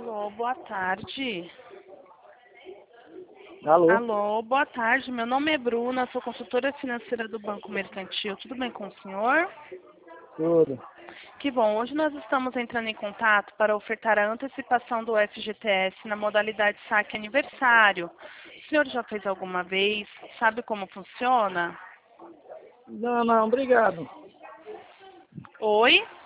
Alô, boa tarde. Alô? Alô, boa tarde. Meu nome é Bruna, sou consultora financeira do Banco Mercantil. Tudo bem com o senhor? Tudo. Que bom. Hoje nós estamos entrando em contato para ofertar a antecipação do FGTS na modalidade saque aniversário. O senhor já fez alguma vez? Sabe como funciona? Não, obrigado. Oi?